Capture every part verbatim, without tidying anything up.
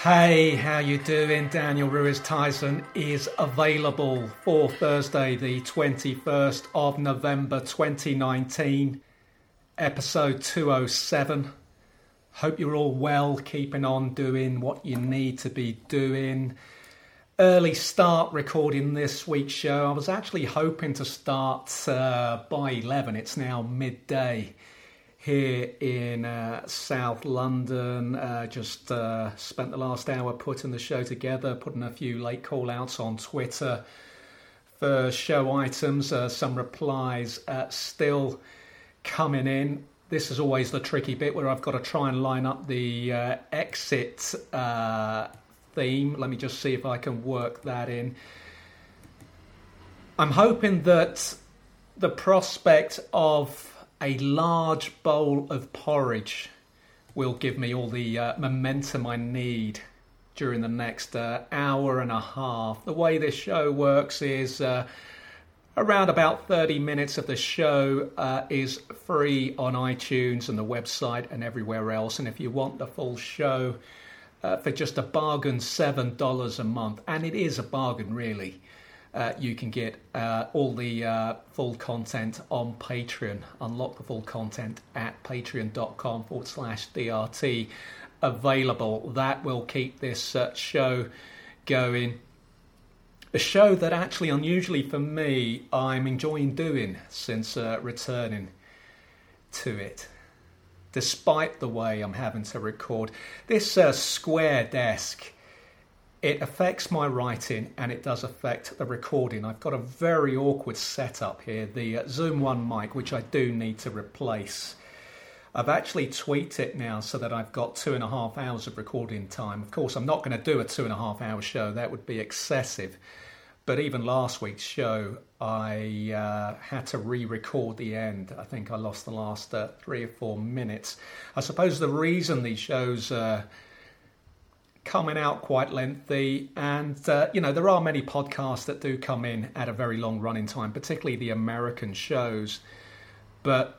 Hey, how you doing? Daniel Ruiz Tyson is available for Thursday, the twenty-first of November, twenty nineteen, episode two oh seven. Hope you're all well, keeping on doing what you need to be doing. Early start recording this week's show. I was actually hoping to start uh, by eleven. It's now midday here in uh, South London. Uh, just uh, spent the last hour putting the show together, putting a few late call outs on Twitter for show items. Uh, some replies uh, still coming in. This is always the tricky bit where I've got to try and line up the uh, exit uh, theme. Let me just see if I can work that in. I'm hoping that the prospect of a large bowl of porridge will give me all the uh, momentum I need during the next uh, hour and a half. The way this show works is uh, around about thirty minutes of the show uh, is free on iTunes and the website and everywhere else. And if you want the full show uh, for just a bargain seven dollars a month, and it is a bargain really, Uh, you can get uh, all the uh, full content on Patreon. Unlock the full content at patreon.com forward slash DRT available. That will keep this uh, show going. A show that actually, unusually for me, I'm enjoying doing since uh, returning to it. Despite the way I'm having to record. This uh, square desk, it affects my writing and it does affect the recording. I've got a very awkward setup here, the uh, Zoom One mic, which I do need to replace. I've actually tweaked it now so that I've got two and a half hours of recording time. Of course, I'm not going to do a two and a half hour show. That would be excessive. But even last week's show, I uh, had to re-record the end. I think I lost the last uh, three or four minutes. I suppose the reason these shows Uh, coming out quite lengthy, and uh, you know, there are many podcasts that do come in at a very long running time, particularly the American shows, but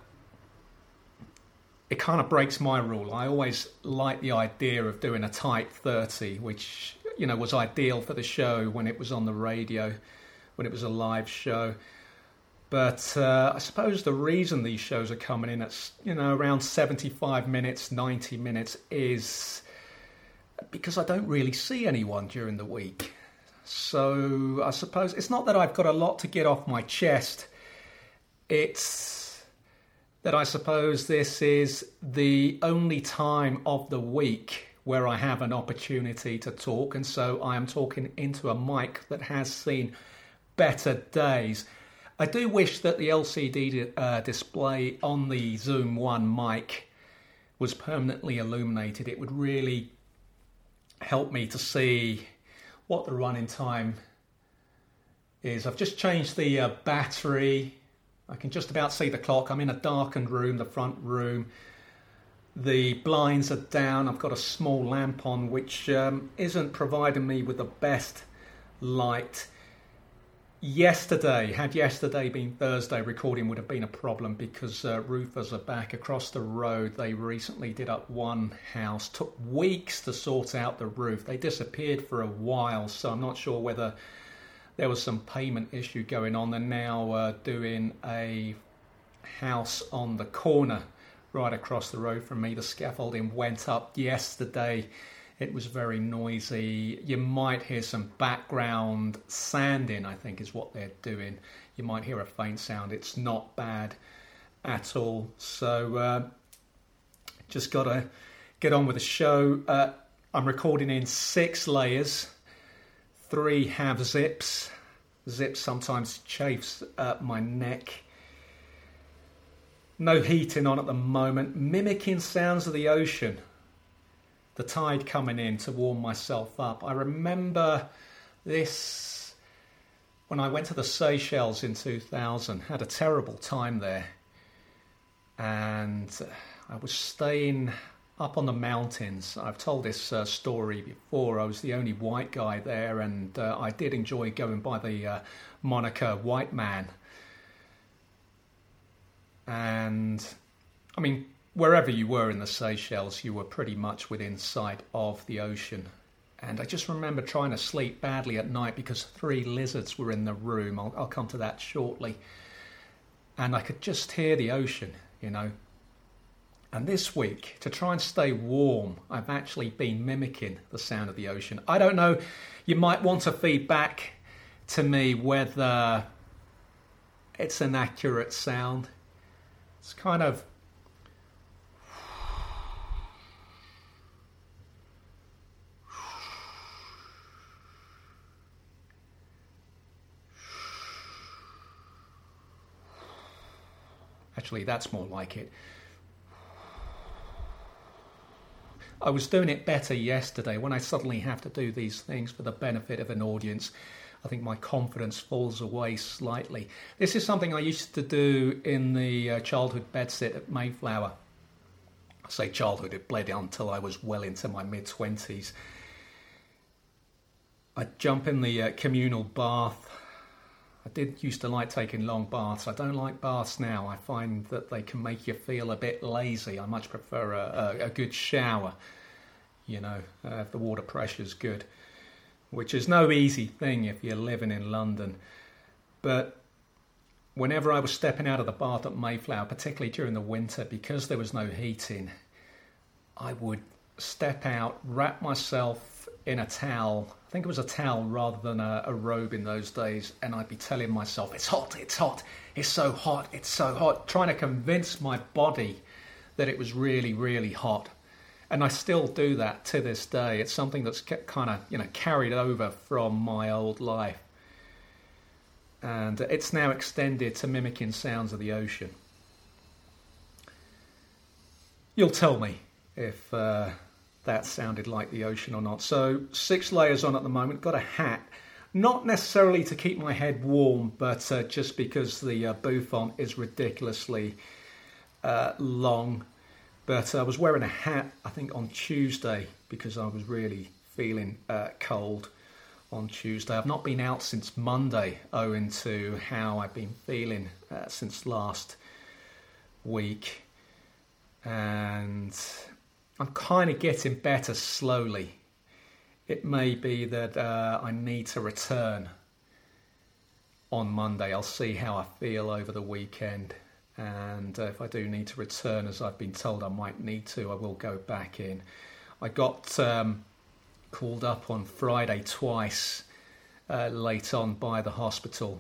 it kind of breaks my rule. I always like the idea of doing a tight thirty, which, you know, was ideal for the show when it was on the radio, when it was a live show. But uh, I suppose the reason these shows are coming in at, you know, around seventy-five minutes, ninety minutes is because I don't really see anyone during the week. So I suppose it's not that I've got a lot to get off my chest. It's that I suppose this is the only time of the week where I have an opportunity to talk. And so I am talking into a mic that has seen better days. I do wish that the L C D uh, display on the Zoom One mic was permanently illuminated. It would really help me to see what the running time is. I've just changed the uh, battery. I can just about see the clock. I'm in a darkened room, the front room. The blinds are down. I've got a small lamp on, which um, isn't providing me with the best light. Yesterday, had yesterday been Thursday, recording would have been a problem because uh, roofers are back across the road. They recently did up one house. Took weeks to sort out the roof. They disappeared for a while, so I'm not sure whether there was some payment issue going on. They're now uh, doing a house on the corner right across the road from me. The scaffolding went up yesterday. It was very noisy. You might hear some background sanding, I think is what they're doing. You might hear a faint sound. It's not bad at all. So uh, just got to get on with the show. Uh, I'm recording in six layers. Three have zips. Zips sometimes chafes uh, my neck. No heating on at the moment. Mimicking sounds of the ocean. The tide coming in to warm myself up. I remember this when I went to the Seychelles in two thousand. Had a terrible time there. And I was staying up on the mountains. I've told this uh, story before. I was the only white guy there, and uh, I did enjoy going by the uh, moniker White Man. And, I mean, wherever you were in the Seychelles, you were pretty much within sight of the ocean. And I just remember trying to sleep badly at night because three lizards were in the room. I'll, I'll come to that shortly. And I could just hear the ocean, you know. And this week, to try and stay warm, I've actually been mimicking the sound of the ocean. I don't know, you might want to feed back to me whether it's an accurate sound. It's kind of... Actually, that's more like it. I was doing it better yesterday. When I suddenly have to do these things for the benefit of an audience, I think my confidence falls away slightly. This is something I used to do in the uh, childhood bedsit at Mayflower. I say childhood, it bled until I was well into my mid-twenties. I'd jump in the uh, communal bath. I did used to like taking long baths. I don't like baths now. I find that they can make you feel a bit lazy. I much prefer a, a, a good shower, you know, uh, if the water pressure's good, which is no easy thing if you're living in London. But whenever I was stepping out of the bath at Mayflower, particularly during the winter, because there was no heating, I would step out, wrap myself in a towel. I think it was a towel rather than a, a robe in those days, and I'd be telling myself, it's hot, it's hot, it's so hot, it's so hot, trying to convince my body that it was really, really hot. And I still do that to this day. It's something that's kind of, you know, carried over from my old life. And it's now extended to mimicking sounds of the ocean. You'll tell me if uh, that sounded like the ocean or not. So six layers on at the moment, got a hat. Not necessarily to keep my head warm, but uh, just because the uh, bouffant is ridiculously uh, long. But I was wearing a hat, I think, on Tuesday because I was really feeling uh, cold on Tuesday. I've not been out since Monday, owing to how I've been feeling uh, since last week. And I'm kind of getting better slowly. It may be that uh, I need to return on Monday. I'll see how I feel over the weekend. And uh, if I do need to return, as I've been told I might need to, I will go back in. I got um, called up on Friday twice uh, late on by the hospital.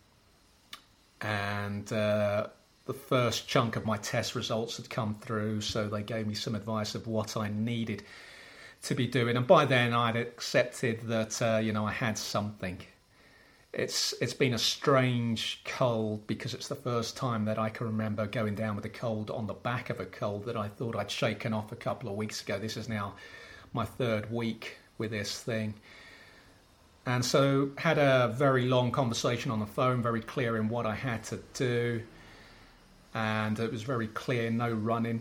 And uh, the first chunk of my test results had come through, so they gave me some advice of what I needed to be doing. And by then I'd accepted that, uh, you know, I had something. It's It's been a strange cold because it's the first time that I can remember going down with a cold on the back of a cold that I thought I'd shaken off a couple of weeks ago. This is now my third week with this thing. And so had a very long conversation on the phone, very clear in what I had to do. And it was very clear, no running.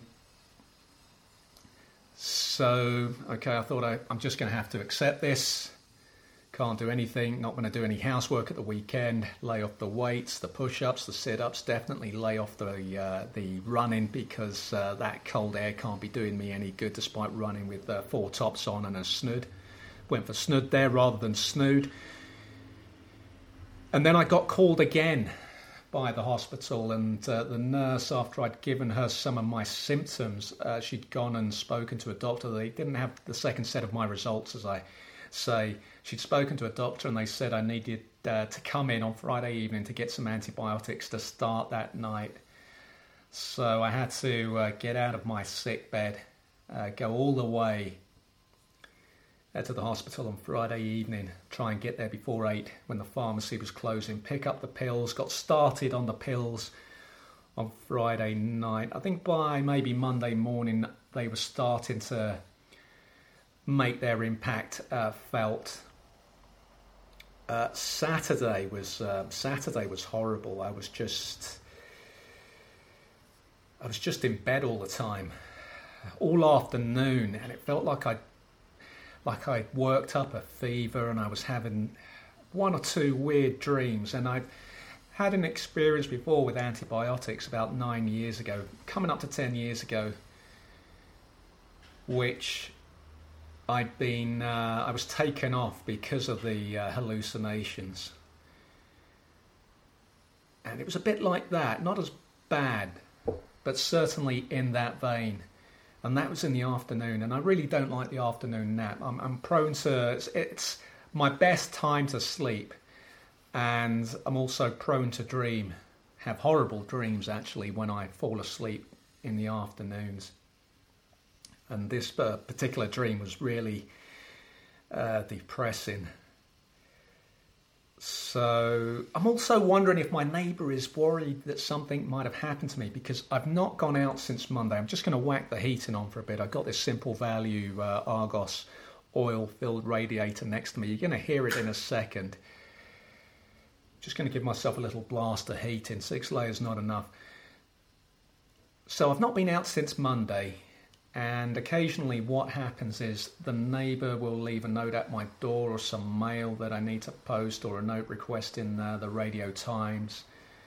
So, okay, I thought I, I'm just going to have to accept this. Can't do anything, not going to do any housework at the weekend, lay off the weights, the push-ups, the sit-ups, definitely lay off the uh, the running because uh, that cold air can't be doing me any good despite running with uh, four tops on and a snood. Went for snood there rather than snood. And then I got called again by the hospital, and uh, the nurse, after I'd given her some of my symptoms, uh, she'd gone and spoken to a doctor. They didn't have the second set of my results, as I say. She'd spoken to a doctor and they said I needed uh, to come in on Friday evening to get some antibiotics to start that night. So I had to uh, get out of my sick bed, uh, go all the way uh, to the hospital on Friday evening, try and get there before eight when the pharmacy was closing, pick up the pills, got started on the pills on Friday night. I think by maybe Monday morning they were starting to make their impact uh, felt. Uh, Saturday was uh, Saturday was horrible. I was just I was just in bed all the time, all afternoon, and it felt like I like I worked up a fever, and I was having one or two weird dreams. And I had an experience before with antibiotics about nine years ago, coming up to ten years ago, which I'd been, uh, I was taken off because of the uh, hallucinations. And it was a bit like that, not as bad, but certainly in that vein. And that was in the afternoon, and I really don't like the afternoon nap. I'm, I'm prone to, it's, it's my best time to sleep, and I'm also prone to dream, have horrible dreams actually when I fall asleep in the afternoons. And this uh, particular dream was really uh, depressing. So I'm also wondering if my neighbour is worried that something might have happened to me, because I've not gone out since Monday. I'm just going to whack the heating on for a bit. I've got this Simple Value uh, Argos oil-filled radiator next to me. You're going to hear it in a second. Just going to give myself a little blast of heating. Six layers not enough. So I've not been out since Monday. And occasionally what happens is the neighbour will leave a note at my door, or some mail that I need to post, or a note requesting uh, the Radio Times.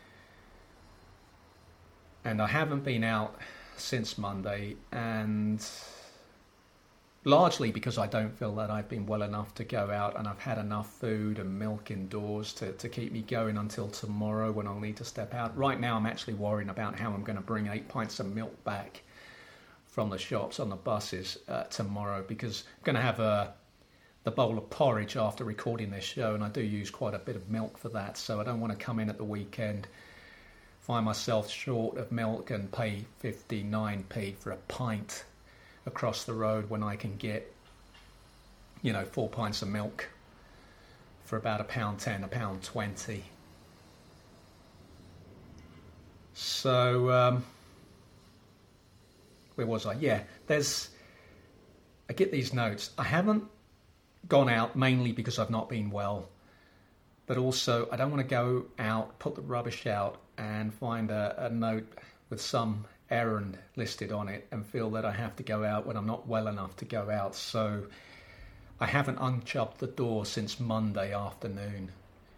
And I haven't been out since Monday, and largely because I don't feel that I've been well enough to go out, and I've had enough food and milk indoors to, to keep me going until tomorrow when I'll need to step out. Right now I'm actually worrying about how I'm going to bring eight pints of milk back from the shops on the buses uh, tomorrow, because I'm going to have a, the bowl of porridge after recording this show, and I do use quite a bit of milk for that, so I don't want to come in at the weekend, find myself short of milk and pay fifty-nine p for a pint across the road when I can get, you know, four pints of milk for about a pound ten, a pound twenty. So, um, where was I? Yeah, there's, I get these notes. I haven't gone out mainly because I've not been well, but also I don't want to go out, put the rubbish out and find a, a note with some errand listed on it and feel that I have to go out when I'm not well enough to go out. So I haven't unchubbed the door since Monday afternoon.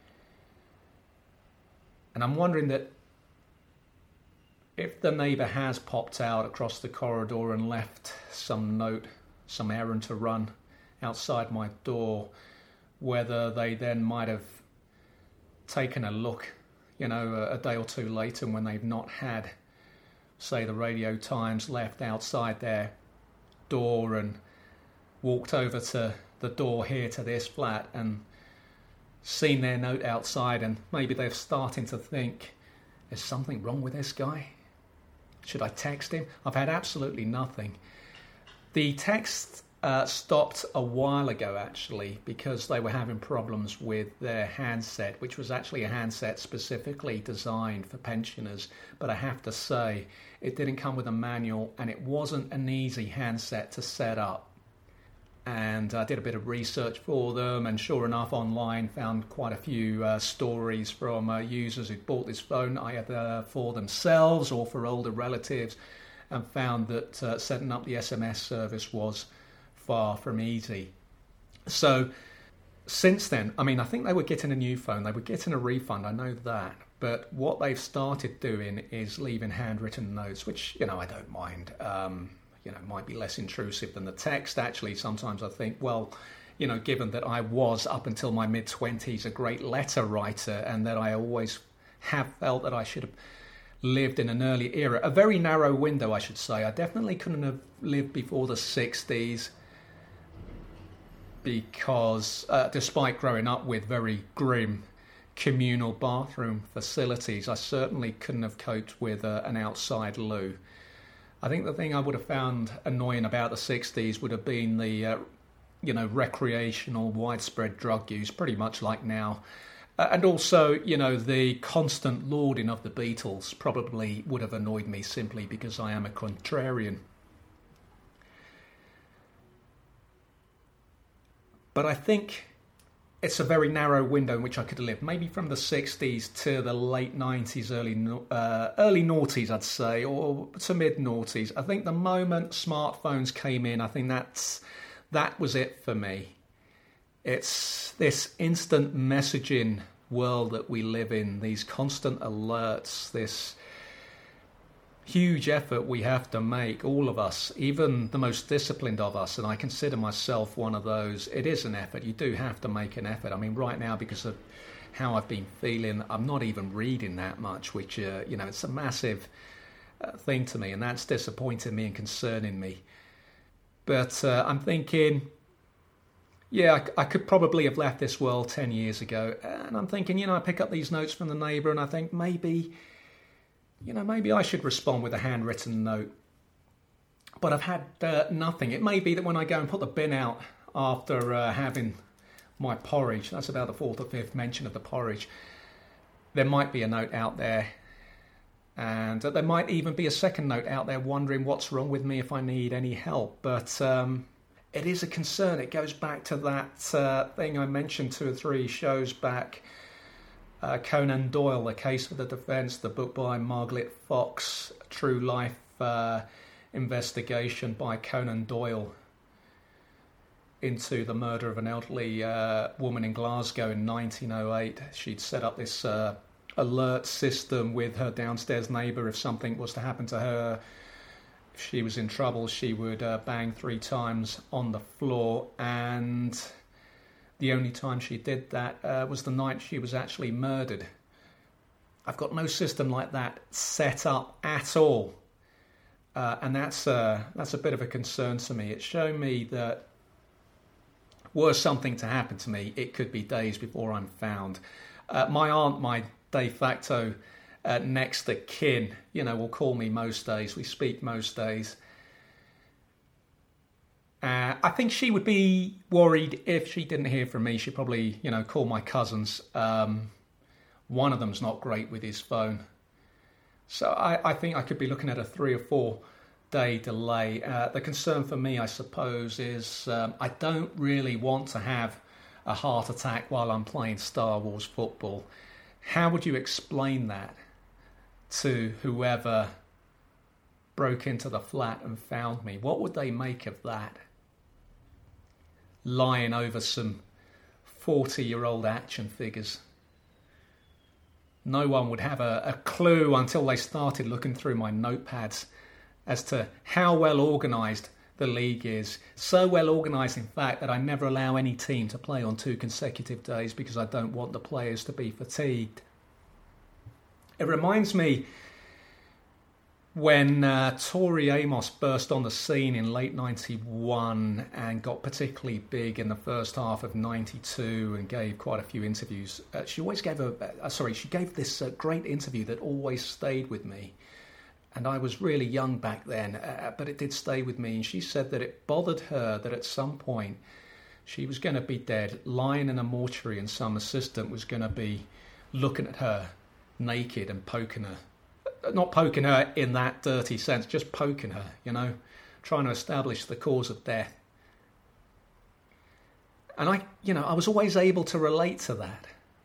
And I'm wondering that if the neighbour has popped out across the corridor and left some note, some errand to run outside my door, whether they then might have taken a look, you know, a, a day or two later when they've not had, say, the Radio Times left outside their door, and walked over to the door here to this flat and seen their note outside, and maybe they're starting to think, is something wrong with this guy? Should I text him? I've had absolutely nothing. The text uh, stopped a while ago, actually, because they were having problems with their handset, which was actually a handset specifically designed for pensioners. But I have to say, it didn't come with a manual, and it wasn't an easy handset to set up. And I did a bit of research for them, and sure enough, online found quite a few uh, stories from uh, users who bought this phone either for themselves or for older relatives, and found that uh, setting up the S M S service was far from easy. So since then, I mean, I think they were getting a new phone, they were getting a refund, I know that, but what they've started doing is leaving handwritten notes, which, you know, I don't mind. Um, you know, might be less intrusive than the text. Actually, sometimes I think, well, you know, given that I was, up until my mid-twenties, a great letter writer, and that I always have felt that I should have lived in an early era, a very narrow window, I should say. I definitely couldn't have lived before the sixties, because uh, despite growing up with very grim communal bathroom facilities, I certainly couldn't have coped with uh, an outside loo. I think the thing I would have found annoying about the sixties would have been the, uh, you know, recreational, widespread drug use, pretty much like now. Uh, and also, you know, the constant lauding of the Beatles probably would have annoyed me, simply because I am a contrarian. But I think it's a very narrow window in which I could live, maybe from the sixties to the late nineties, early uh, early noughties, I'd say, or to mid noughties. I think the moment smartphones came in, I think that's that was it for me. It's this instant messaging world that we live in, these constant alerts, this huge effort we have to make, all of us, even the most disciplined of us, and I consider myself one of those. It is an effort. You do have to make an effort. I mean, right now, because of how I've been feeling, I'm not even reading that much, which, uh, you know, it's a massive uh, thing to me, and that's disappointing me and concerning me. But uh, I'm thinking, yeah, I, I could probably have left this world ten years ago. And I'm thinking, you know, I pick up these notes from the neighbour and I think maybe, you know, maybe I should respond with a handwritten note. But I've had uh, nothing. It may be that when I go and put the bin out after uh, having my porridge, that's about the fourth or fifth mention of the porridge, there might be a note out there. And uh, there might even be a second note out there wondering what's wrong with me, if I need any help. But um, it is a concern. It goes back to that uh, thing I mentioned two or three shows back. Uh, Conan Doyle, The Case for the Defence, the book by Margaret Fox, True Life uh, investigation by Conan Doyle into the murder of an elderly uh, woman in Glasgow in nineteen oh eight. She'd set up this uh, alert system with her downstairs neighbour. If something was to happen to her, if she was in trouble, she would uh, bang three times on the floor, and the only time she did that uh, was the night she was actually murdered. I've got no system like that set up at all, uh, and that's uh, that's a bit of a concern to me. It's shown me that were something to happen to me, it could be days before I'm found. Uh, my aunt, my de facto uh, next of kin, you know, will call me most days. We speak most days. Uh, I think she would be worried if she didn't hear from me. She'd probably, you know, call my cousins. Um, one of them's not great with his phone. So I, I think I could be looking at a three or four day delay. Uh, the concern for me, I suppose, is um, I don't really want to have a heart attack while I'm playing Star Wars football. How would you explain that to whoever broke into the flat and found me? What would they make of that? Lying over some forty-year-old action figures. No one would have a, a clue until they started looking through my notepads as to how well organised the league is. So well organised, in fact, that I never allow any team to play on two consecutive days because I don't want the players to be fatigued. It reminds me when uh, Tori Amos burst on the scene in late ninety-one and got particularly big in the first half of ninety-two and gave quite a few interviews. Uh, she always gave a, uh, sorry, she gave this uh, great interview that always stayed with me. And I was really young back then, uh, but it did stay with me. And she said that it bothered her that at some point she was going to be dead, lying in a mortuary, and some assistant was going to be looking at her naked and poking her. Not poking her in that dirty sense, just poking her, you know, trying to establish the cause of death. And I, you know, I was always able to relate to that.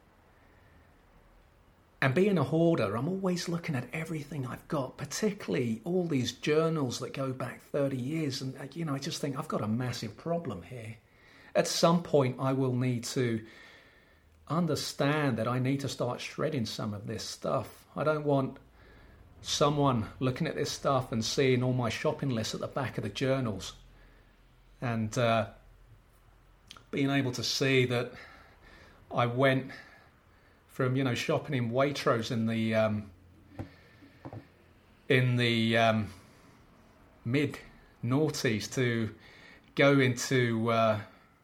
And being a hoarder, I'm always looking at everything I've got, particularly all these journals that go back thirty years. And, you know, I just think I've got a massive problem here. At some point, I will need to understand that I need to start shredding some of this stuff. I don't want someone looking at this stuff and seeing all my shopping lists at the back of the journals and uh, being able to see that I went from, you know, shopping in Waitrose in the um, in the um, mid noughties to go into uh,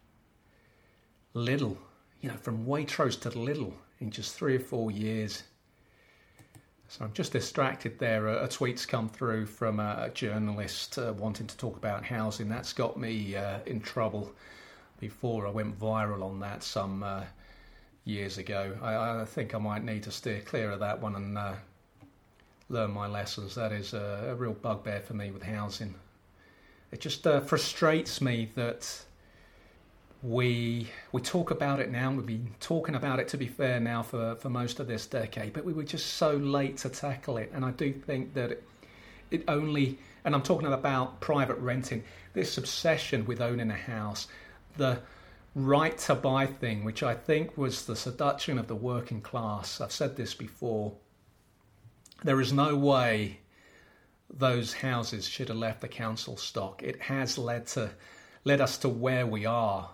Lidl, you know, from Waitrose to Lidl in just three or four years. So I'm just distracted there. A, a tweet's come through from a, a journalist uh, wanting to talk about housing. That's got me uh, in trouble before. I went viral on that some uh, years ago. I, I think I might need to steer clear of that one and uh, learn my lessons. That is a, a real bugbear for me with housing. It just uh, frustrates me that we we talk about it now. We've been talking about it, to be fair, now for, for most of this decade, but we were just so late to tackle it. And I do think that it, it only, and I'm talking about private renting, this obsession with owning a house, the right to buy thing, which I think was the seduction of the working class. I've said this before. There is no way those houses should have left the council stock. It has led to led us to where we are.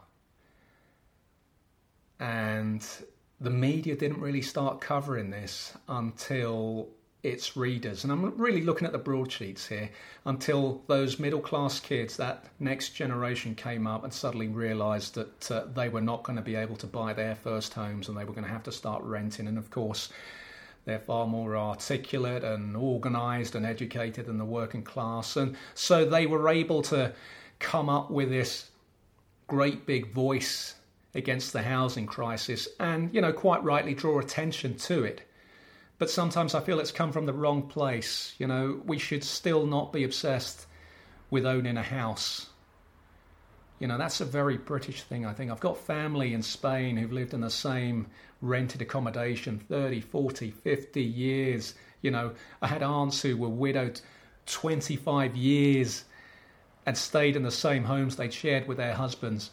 And the media didn't really start covering this until its readers, and I'm really looking at the broadsheets here, until those middle-class kids, that next generation, came up and suddenly realised that uh, they were not going to be able to buy their first homes and they were going to have to start renting. And of course, they're far more articulate and organised and educated than the working class. And so they were able to come up with this great big voice against the housing crisis and, you know, quite rightly draw attention to it. But sometimes I feel it's come from the wrong place. You know, we should still not be obsessed with owning a house. You know, that's a very British thing, I think. I've got family in Spain who've lived in the same rented accommodation thirty, forty, fifty years. You know, I had aunts who were widowed twenty-five years and stayed in the same homes they'd shared with their husbands.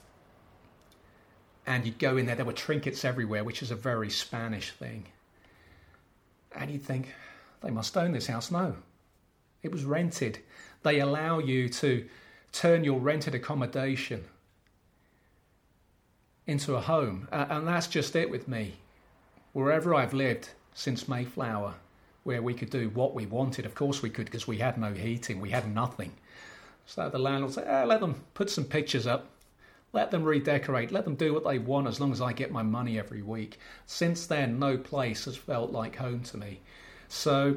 And you'd go in there, there were trinkets everywhere, which is a very Spanish thing. And you'd think, they must own this house. No, it was rented. They allow you to turn your rented accommodation into a home. Uh, and that's just it with me. Wherever I've lived since Mayflower, where we could do what we wanted. Of course we could, because we had no heating. We had nothing. So the landlord said, eh, let them put some pictures up. Let them redecorate. Let them do what they want as long as I get my money every week. Since then, no place has felt like home to me. So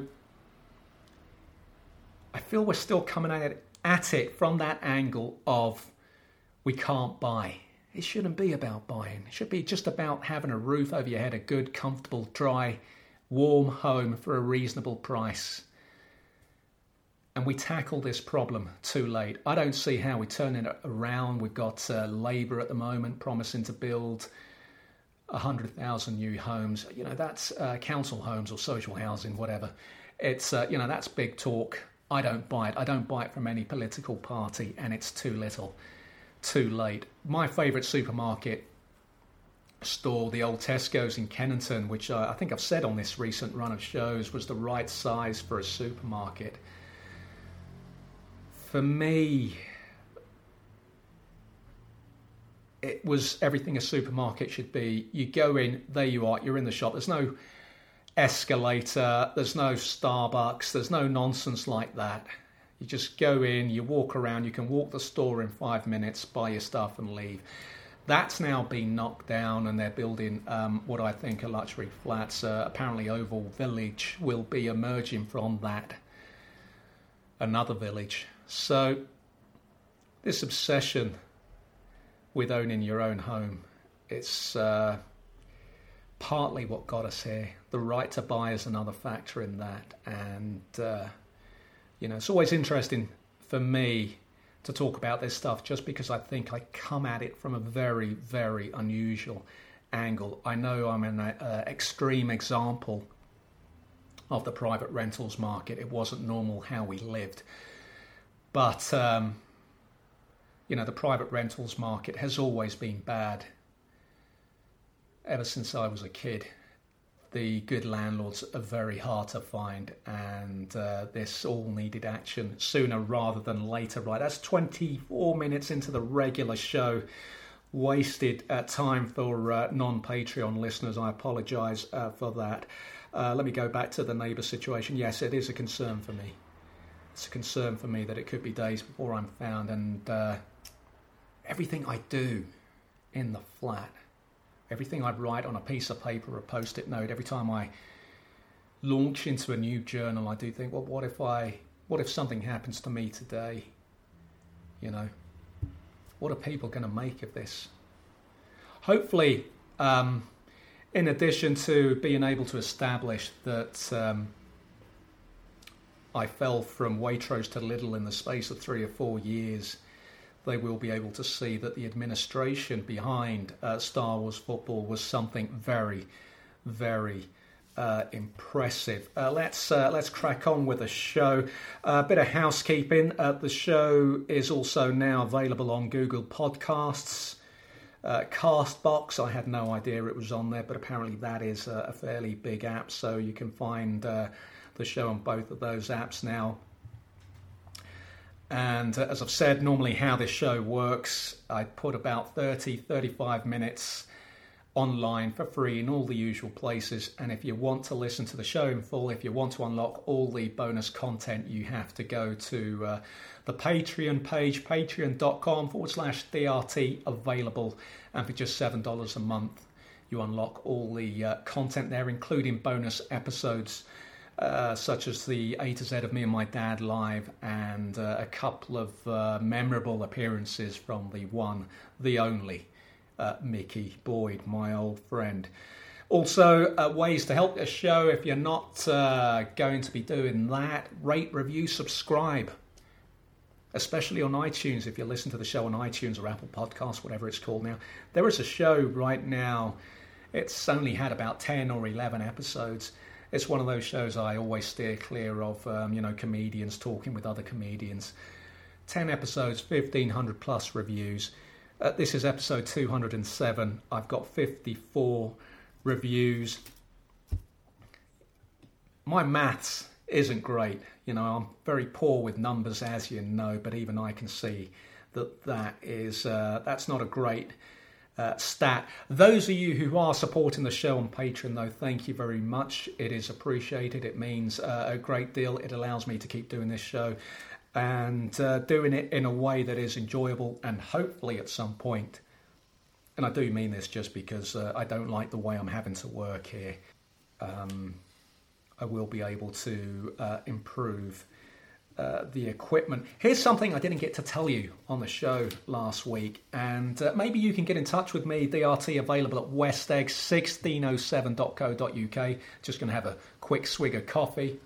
I feel we're still coming at it, at it from that angle of we can't buy. It shouldn't be about buying. It should be just about having a roof over your head, a good, comfortable, dry, warm home for a reasonable price. And we tackle this problem too late. I don't see how we turn it around. We've got uh, Labour at the moment promising to build one hundred thousand new homes. You know, that's uh, council homes or social housing, whatever. It's, uh, you know, that's big talk. I don't buy it. I don't buy it from any political party, and it's too little, too late. My favourite supermarket store, the old Tesco's in Kennington, which uh, I think I've said on this recent run of shows, was the right size for a supermarket. For me, it was everything a supermarket should be. You go in, there you are, you're in the shop. There's no escalator, there's no Starbucks, there's no nonsense like that. You just go in, you walk around, you can walk the store in five minutes, buy your stuff and leave. That's now been knocked down, and they're building um, what I think are luxury flats. Uh, apparently Oval Village will be emerging from that, another village. So this obsession with owning your own home, it's uh, partly what got us here. The right to buy is another factor in that. And, uh, you know, it's always interesting for me to talk about this stuff just because I think I come at it from a very, very unusual angle. I know I'm an uh, extreme example of the private rentals market. It wasn't normal how we lived. But, um, you know, the private rentals market has always been bad. Ever since I was a kid, the good landlords are very hard to find, and uh, this all needed action sooner rather than later. Right, that's twenty-four minutes into the regular show. Wasted uh, time for uh, non-Patreon listeners. I apologise uh, for that. Uh, let me go back to the neighbour situation. Yes, it is a concern for me. It's a concern for me that it could be days before I'm found, and uh, everything I do in the flat, everything I write on a piece of paper or a post-it note, every time I launch into a new journal, I do think, well, what if I, what if something happens to me today? You know, what are people going to make of this? Hopefully, um, in addition to being able to establish that um, I fell from Waitrose to Lidl in the space of three or four years, they will be able to see that the administration behind uh, Star Wars Football was something very, very uh, impressive. Uh, let's uh, let's crack on with the show. A uh, bit of housekeeping. Uh, the show is also now available on Google Podcasts, uh, Castbox. I had no idea it was on there, but apparently that is a, a fairly big app, so you can find uh, the show on both of those apps now. And uh, as I've said, normally how this show works, I put about thirty, thirty-five minutes online for free in all the usual places. And if you want to listen to the show in full, if you want to unlock all the bonus content, you have to go to uh, the Patreon page, patreon.com forward slash DRT available. And for just seven dollars a month, you unlock all the uh, content there, including bonus episodes, uh, such as the A to Z of Me and My Dad Live, and uh, a couple of uh, memorable appearances from the one, the only, Uh, Mickey Boyd, my old friend. Also, uh, ways to help this show. If you're not uh, going to be doing that, rate, review, subscribe, especially on iTunes. If you listen to the show on iTunes or Apple Podcasts, whatever it's called now, there is a show right now. It's only had about ten or eleven episodes. It's one of those shows I always steer clear of, um, you know, comedians talking with other comedians. ten episodes, fifteen hundred plus reviews. Uh, this is episode two hundred seven. I've got fifty-four reviews. My maths isn't great. You know, I'm very poor with numbers, as you know, but even I can see that that is, uh, that's not a great uh, stat. Those of you who are supporting the show on Patreon, though, thank you very much. It is appreciated. It means uh, a great deal. It allows me to keep doing this show, and uh, doing it in a way that is enjoyable, and hopefully at some point, and I do mean this just because uh, I don't like the way I'm having to work here, um, I will be able to uh, improve uh, the equipment. Here's something I didn't get to tell you on the show last week, and uh, maybe you can get in touch with me. D R T available at westegg sixteen oh seven dot co dot uk. Just going to have a quick swig of coffee.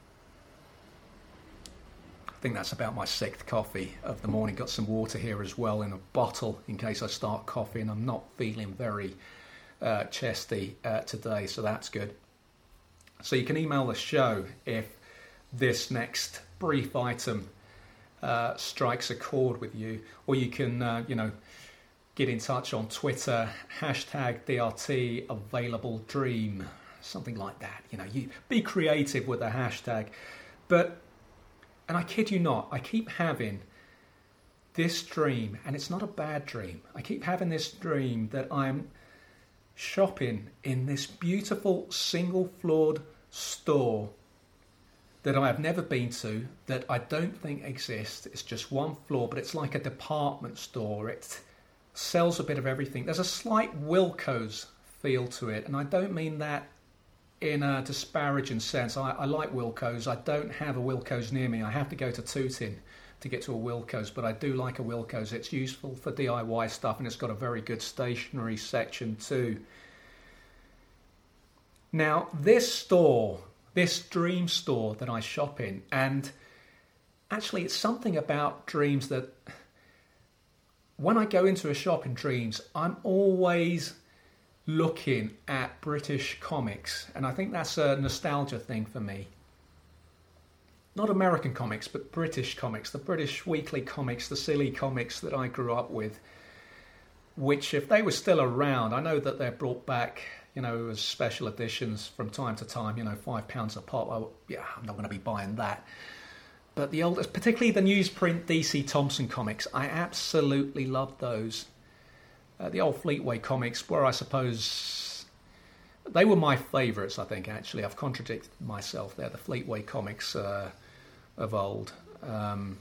I think that's about my sixth coffee of the morning. Got some water here as well in a bottle in case I start coughing. I'm not feeling very uh, chesty uh, today, so that's good. So you can email the show if this next brief item uh, strikes a chord with you, or you can, uh, you know, get in touch on Twitter, hashtag D R T available dream, something like that. You know, you be creative with the hashtag, but. And I kid you not, I keep having this dream, and it's not a bad dream. I keep having this dream that I'm shopping in this beautiful single-floored store that I have never been to, that I don't think exists. It's just one floor, but it's like a department store. It sells a bit of everything. There's a slight Wilko's feel to it, and I don't mean that in a disparaging sense. I, I like Wilko's. I don't have a Wilko's near me. I have to go to Tooting to get to a Wilko's, but I do like a Wilko's. It's useful for D I Y stuff, and it's got a very good stationery section too. Now, this store, this dream store that I shop in, and actually it's something about dreams that when I go into a shop in dreams, I'm always looking at British comics, and I think that's a nostalgia thing for me. Not American comics, but British comics, the British weekly comics, the silly comics that I grew up with, which if they were still around, I know that they're brought back, you know, as special editions from time to time, you know, five pounds a pop. I, yeah, I'm not going to be buying that. But the oldest, particularly the newsprint D C Thomson comics, I absolutely loved those. Uh, the old Fleetway comics were, I suppose, they were my favourites, I think, actually. I've contradicted myself there, the Fleetway comics uh, of old. Um,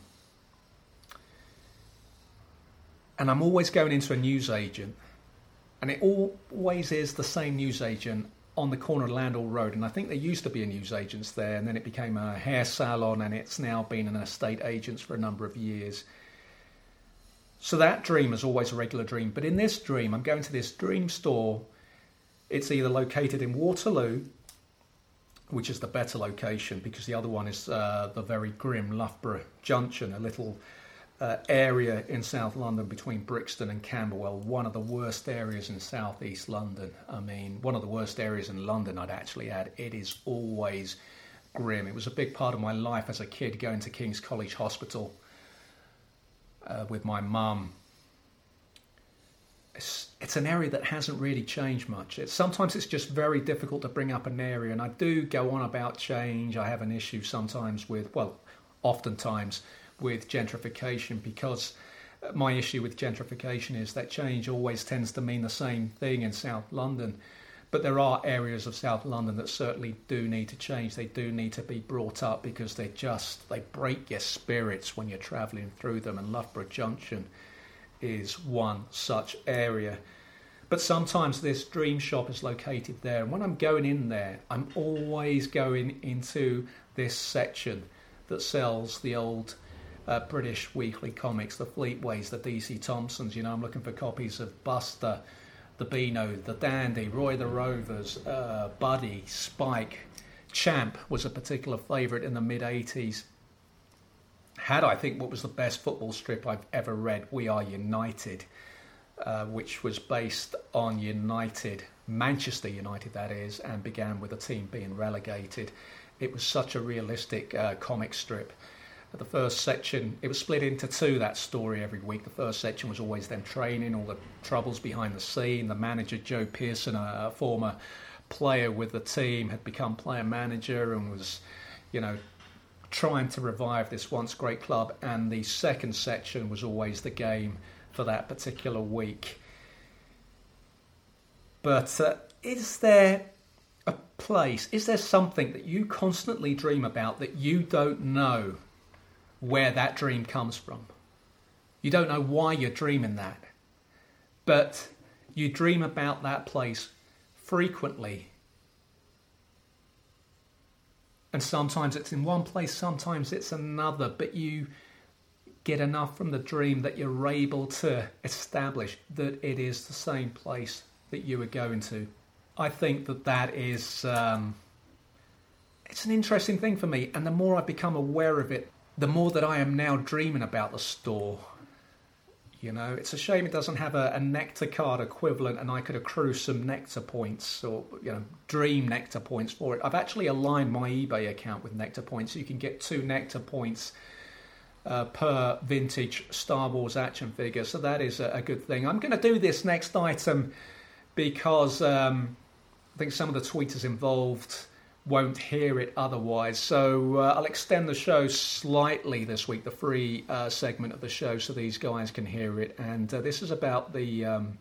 and I'm always going into a newsagent, and it always is the same newsagent on the corner of Landall Road, and I think there used to be a newsagent's there, and then it became a hair salon, and it's now been an estate agent's for a number of years. So that dream is always a regular dream. But in this dream, I'm going to this dream store. It's either located in Waterloo, which is the better location, because the other one is uh, the very grim Loughborough Junction, a little uh, area in South London between Brixton and Camberwell, one of the worst areas in South East London. I mean, one of the worst areas in London, I'd actually add. It is always grim. It was a big part of my life as a kid, going to King's College Hospital Uh, with my mum. It's, it's an area that hasn't really changed much. It's, sometimes it's just very difficult to bring up an area, and I do go on about change. I have an issue sometimes with, well, oftentimes with gentrification, because my issue with gentrification is that change always tends to mean the same thing in South London. But there are areas of South London that certainly do need to change. They do need to be brought up because they just, they break your spirits when you're travelling through them. And Loughborough Junction is one such area. But sometimes this dream shop is located there. And when I'm going in there, I'm always going into this section that sells the old uh, British weekly comics, the Fleetways, the D C Thompsons. You know, I'm looking for copies of Buster, the Beano, the Dandy, Roy the Rovers, uh, Buddy, Spike. Champ was a particular favourite in the mid-eighties. Had, I think, what was the best football strip I've ever read, We Are United, uh, which was based on United, Manchester United that is, and began with a team being relegated. It was such a realistic uh, comic strip. The first section, it was split into two, that story, every week. The first section was always them training, all the troubles behind the scene. The manager, Joe Pearson, a, a former player with the team, had become player manager and was, you know, trying to revive this once great club. And the second section was always the game for that particular week. But uh, is there a place, is there something that you constantly dream about that you don't know where that dream comes from? You don't know why you're dreaming that, but you dream about that place frequently. And sometimes it's in one place, sometimes it's another, but you get enough from the dream that you're able to establish that it is the same place that you were going to. I think that that is, um, it's an interesting thing for me. And the more I become aware of it, the more that I am now dreaming about the store. You know, it's a shame it doesn't have a, a Nectar card equivalent and I could accrue some Nectar points or, you know, dream Nectar points for it. I've actually aligned my eBay account with Nectar points. So you can get two Nectar points uh, per vintage Star Wars action figure. So that is a, a good thing. I'm going to do this next item because um, I think some of the tweeters involved won't hear it otherwise. So uh, I'll extend the show slightly this week, the free uh, segment of the show, so these guys can hear it. And uh, this is about the um,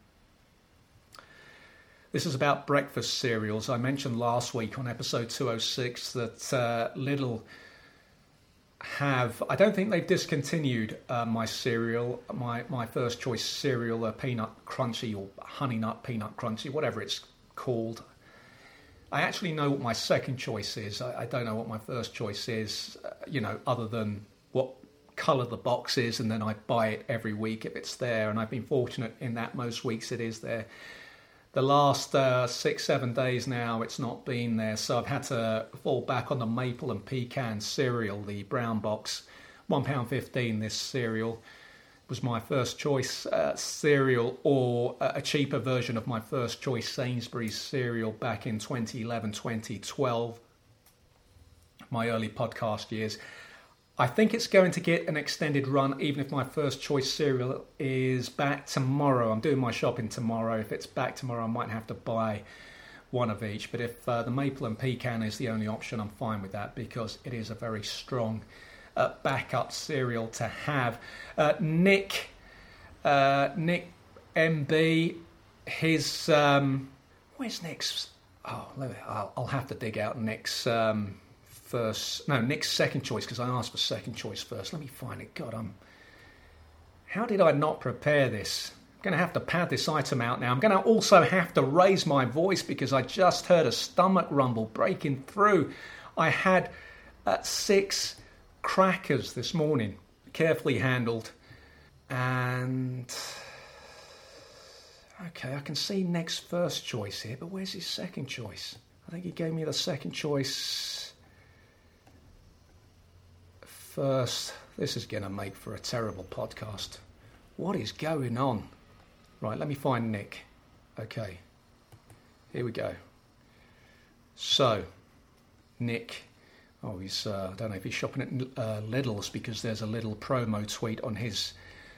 this is about breakfast cereals. I mentioned last week on episode two oh six that uh, Lidl have, I don't think they've discontinued uh, my cereal, my my first choice cereal, uh, Peanut Crunchy or Honey Nut Peanut Crunchy, whatever it's called. I actually know what my second choice is. I, I don't know what my first choice is, uh, you know, other than what colour the box is, and then I buy it every week if it's there. And I've been fortunate in that most weeks it is there. The last uh, six, seven days now, it's not been there. So I've had to fall back on the maple and pecan cereal, the brown box. one pound fifteen this cereal was my first choice uh, cereal, or a cheaper version of my first choice Sainsbury's cereal back in twenty eleven, twenty twelve, my early podcast years. I think it's going to get an extended run, even if my first choice cereal is back tomorrow. I'm doing my shopping tomorrow. If it's back tomorrow, I might have to buy one of each. But if uh, the maple and pecan is the only option, I'm fine with that because it is a very strong Uh, backup cereal to have. Uh, Nick, uh, Nick M B, his um, where's Nick's? Oh, I'll, I'll have to dig out Nick's um, first. No, Nick's second choice because I asked for second choice first. Let me find it. God, I'm. How did I not prepare this? I'm going to have to pad this item out now. I'm going to also have to raise my voice because I just heard a stomach rumble breaking through. I had uh, six crackers this morning, carefully handled, and okay, I can see Nick's first choice here, but where's his second choice? I think he gave me the second choice first. This is going to make for a terrible podcast. What is going on? Right, let me find Nick. Okay, here we go. So, Nick. Oh, he's, uh, I don't know if he's shopping at uh, Lidl's because there's a little promo tweet on his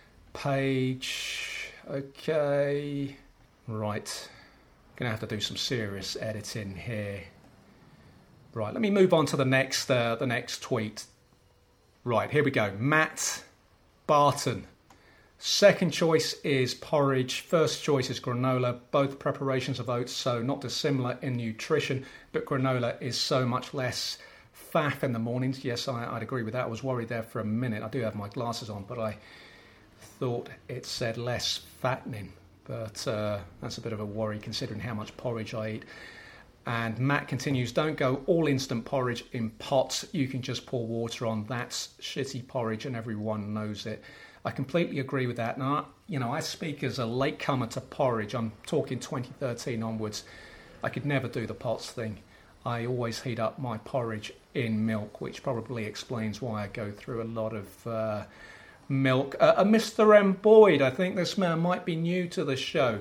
page. Okay. Right. Going to have to do some serious editing here. Right, let me move on to the next uh, the next tweet. Right, here we go. Matt Barton. Second choice is porridge. First choice is granola. Both preparations of oats, so not dissimilar in nutrition, but granola is so much less faff in the mornings. Yes, I, I'd agree with that. I was worried there for a minute. I do have my glasses on, but I thought it said less fattening. But uh, that's a bit of a worry considering how much porridge I eat. And Matt continues, don't go all instant porridge in pots. You can just pour water on. That's shitty porridge and everyone knows it. I completely agree with that. Now, you know, I speak as a latecomer to porridge. I'm talking twenty thirteen onwards. I could never do the pots thing. I always heat up my porridge in milk, which probably explains why I go through a lot of uh, milk. Uh, uh, Mister M. Boyd, I think this man might be new to the show.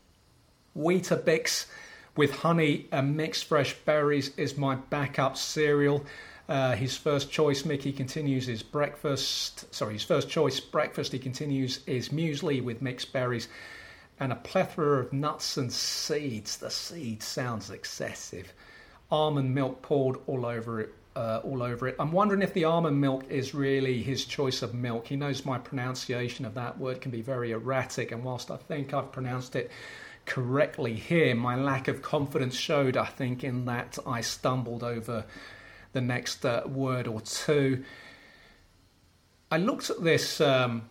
Weetabix with honey and mixed fresh berries is my backup cereal. Uh, his first choice, Mickey continues, is breakfast. Sorry, his first choice breakfast, he continues, is muesli with mixed berries and a plethora of nuts and seeds. The seed sounds excessive. Almond milk poured all over it. Uh, all over it. I'm wondering if the almond milk is really his choice of milk. He knows my pronunciation of that word can be very erratic, and whilst I think I've pronounced it correctly here, my lack of confidence showed, I think, in that I stumbled over the next uh, word or two. I looked at this, um,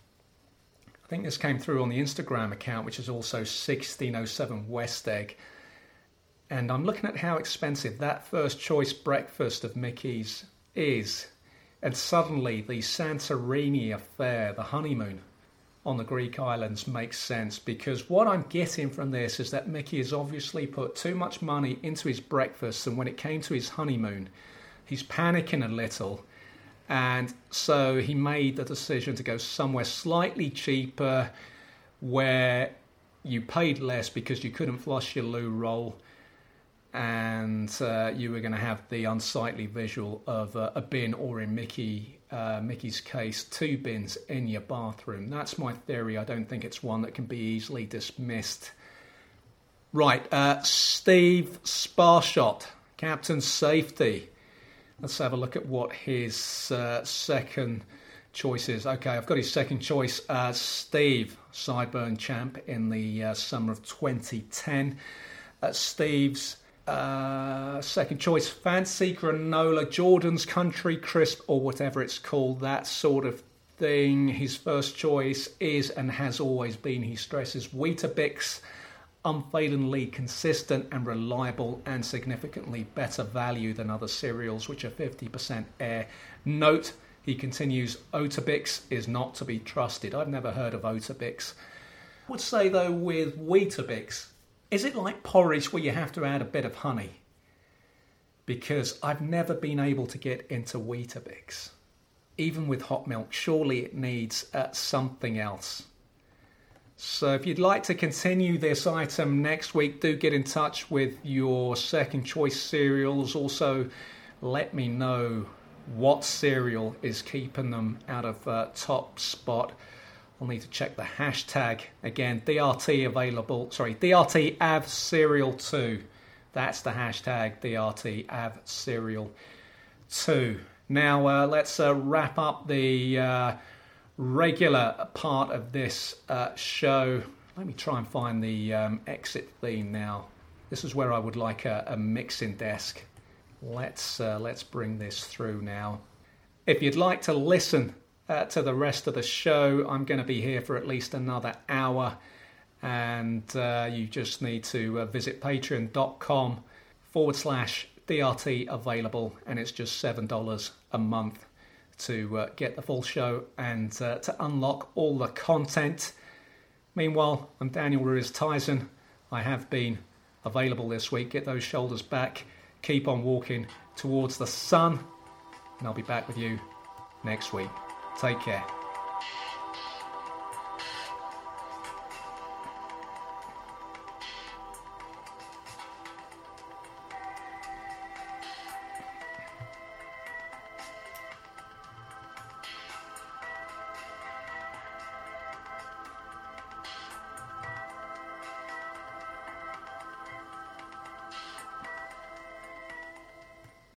I think this came through on the Instagram account, which is also sixteen oh seven West Egg, and I'm looking at how expensive that first choice breakfast of Mickey's is, and suddenly the Santorini affair, the honeymoon on the Greek islands, makes sense, because what I'm getting from this is that Mickey has obviously put too much money into his breakfast, and when it came to his honeymoon, he's panicking a little, and so he made the decision to go somewhere slightly cheaper where you paid less because you couldn't flush your loo roll, and uh, you were going to have the unsightly visual of uh, a bin, or in Mickey uh, Mickey's case, two bins in your bathroom. That's my theory. I don't think it's one that can be easily dismissed. Right, uh, Steve Sparshot, Captain Safety. Let's have a look at what his uh, second choice is. Okay, I've got his second choice. Uh, Steve, Sideburn champ in the uh, summer of twenty ten. Uh, Steve's uh, second choice, fancy granola, Jordan's Country Crisp, or whatever it's called, that sort of thing. His first choice is and has always been, he stresses, Weetabix, unfailingly consistent and reliable and significantly better value than other cereals, which are fifty percent air. Note, he continues, Oatabix is not to be trusted. I've never heard of Oatabix. I would say, though, with Weetabix, is it like porridge where you have to add a bit of honey? Because I've never been able to get into Weetabix. Even with hot milk, surely it needs uh, something else. So if you'd like to continue this item next week, do get in touch with your second choice cereals. Also, let me know what cereal is keeping them out of uh, top spot. I'll need to check the hashtag. Again, D R T available, sorry, D R T A V Cereal two. That's the hashtag, D R T A V Cereal two. Now, uh, let's uh, wrap up the uh, regular part of this uh, show. Let me try and find the um, exit theme now. This is where I would like a, a mixing desk. Let's uh, let's bring this through now. If you'd like to listen uh, to the rest of the show, I'm going to be here for at least another hour, and uh, you just need to uh, visit patreon.com forward slash DRT available, and it's just seven dollars a month to uh, get the full show and uh, to unlock all the content. Meanwhile, I'm Daniel Ruiz-Tyson. I have been available this week. Get those shoulders back. Keep on walking towards the sun. And I'll be back with you next week. Take care.